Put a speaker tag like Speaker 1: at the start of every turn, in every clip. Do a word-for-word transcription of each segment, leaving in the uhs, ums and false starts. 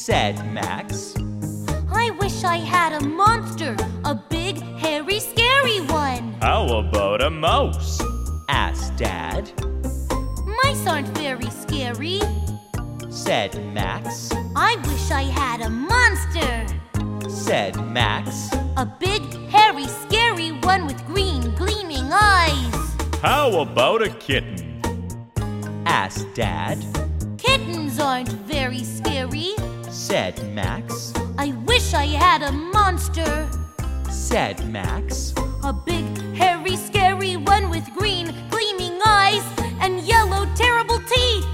Speaker 1: said Max.
Speaker 2: I wish I had a monster, a big, hairy, scary one.
Speaker 3: How about a mouse?
Speaker 1: Asked Dad.
Speaker 2: Mice aren't very scary,
Speaker 1: said Max.
Speaker 2: I wish I had a monster,
Speaker 1: said Max.
Speaker 2: a big, hairy, scary one with green, gleaming eyes.
Speaker 3: How about a kitten?
Speaker 1: Asked Dad.
Speaker 2: Kittens aren't very scary,
Speaker 1: said Max.
Speaker 2: I wish I had a monster,
Speaker 1: said Max.
Speaker 2: a big, hairy, scary one with green, gleaming eyes and yellow, terrible teeth.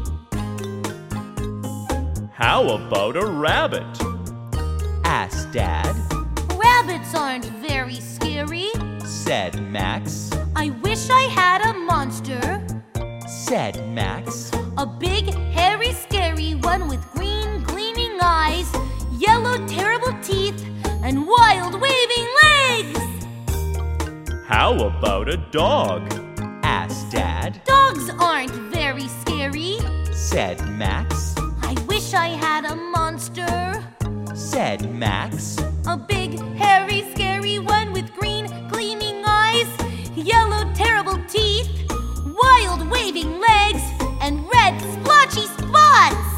Speaker 3: How about a rabbit?
Speaker 1: Asked Dad.
Speaker 2: Rabbits aren't very scary,
Speaker 1: said Max.
Speaker 2: I wish I had a monster,
Speaker 1: said Max.
Speaker 2: a big, hairy, scary one with green, gleaming eyes, yellow, terrible teeth, and wild, waving legs.
Speaker 3: How about a dog?
Speaker 1: Asked Dad.
Speaker 2: Dogs aren't very scary,
Speaker 1: said Max.
Speaker 2: I wish I had a monster,
Speaker 1: said Max.
Speaker 2: a big, hairy, scary one with green, gleaming eyes, yellow, terrible teeth, wild, waving legs, and red, splotchy spots.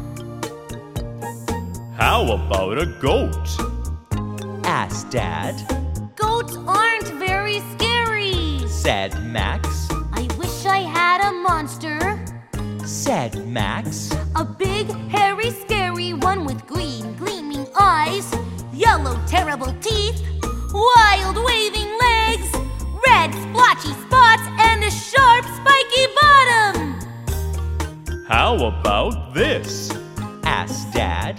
Speaker 3: How about a goat?
Speaker 1: Asked Dad.
Speaker 2: Goats aren't very scary,
Speaker 1: said Max.
Speaker 2: I wish I had a monster,
Speaker 1: said Max.
Speaker 2: a big, hairy, scary one with green, gleaming eyes, yellow, terrible teeth, wild, waving legs, red, splotchy spots, and a sharp, spiky bottom.
Speaker 3: How about this?
Speaker 1: Asked Dad.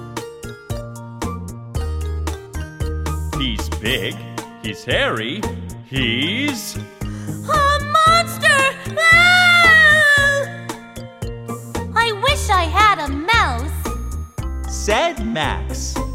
Speaker 3: He's big, he's hairy, he's...
Speaker 2: A monster! Ah! I wish I had a mouse,
Speaker 1: said Max.